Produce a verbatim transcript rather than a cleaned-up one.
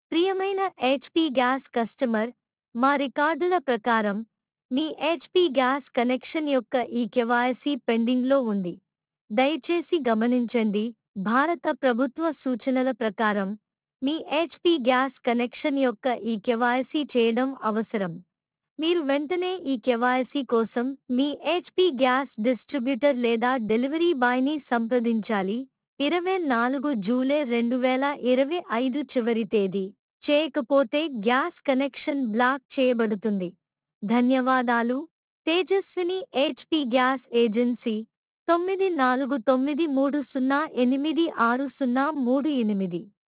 ప్రియమైన HP gas customer, మా రికార్డుల ప్రకారం మీ హెచ్పీ గ్యాస్ కనెక్షన్ యొక్క ఈ కెవైసీ పెండింగ్లో ఉంది. దయచేసి గమనించండి, భారత ప్రభుత్వ సూచనల ప్రకారం మీ హెచ్పీ గ్యాస్ కనెక్షన్ యొక్క ఈ కెవైసీ చేయడం అవసరం. మీరు వెంటనే ఈ కెవైసీ కోసం మీ హెచ్పీ గ్యాస్ డిస్ట్రిబ్యూటర్ లేదా డెలివరీ బాయ్ని సంప్రదించాలి. ఇరవై నాలుగు జూలై రెండు వేల ఇరవై ఐదు చివరి తేదీ. చేయకపోతే గ్యాస్ కనెక్షన్ బ్లాక్ చేయబడుతుంది. ధన్యవాదాలు. తేజస్విని హెచ్పీ గ్యాస్ ఏజెన్సీ తొమ్మిది నాలుగు తొమ్మిది మూడు సున్నా ఎనిమిది ఆరు సున్నా మూడు ఎనిమిది